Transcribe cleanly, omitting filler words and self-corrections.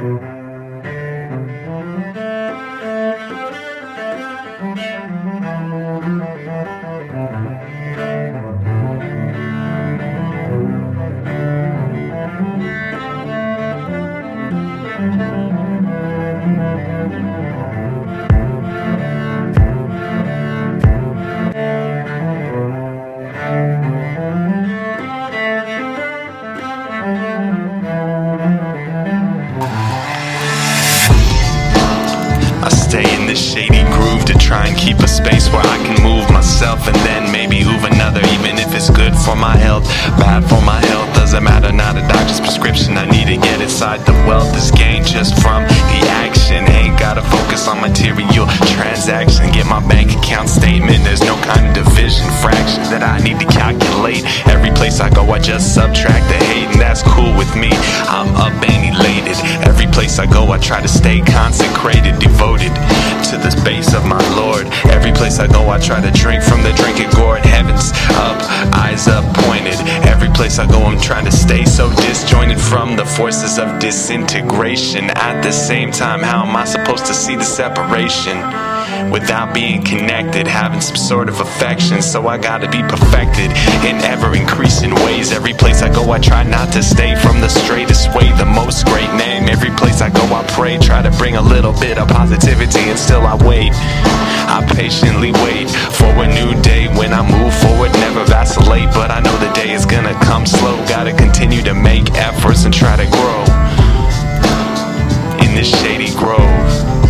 I stay in this shady groove to try and keep a space where I can move myself and then maybe move another, even if it's good for my health, bad for my health, doesn't matter, not a doctor's prescription. I need to get inside the wealth is gained just from the action. Ain't gotta focus on material transaction. Get my bank account statement, there's no kind of division, fraction that I need to calculate. Every place I go I just subtract the hate, and that's cool with me. I'm up and elated. Every place I go I try to stay consecrated, devoted to the base of my Lord. Every place I go I try to drink from the drinking gourd. Heavens up, eyes up pointed. Every place I go I'm trying to stay so disjointed from the forces of disintegration. At the same time, how am I supposed to see the separation without being connected, having some sort of affection? So I gotta be perfected in ever-increasing ways. Every place I go I try not to stay from the straightest way, the most great name. Every place I go I pray, try to bring a little bit of positivity, and still I wait. I patiently wait for a new day. When I move forward, never vacillate, but I know the day is gonna come slow. Gotta continue to make efforts and try to grow in this shady grove.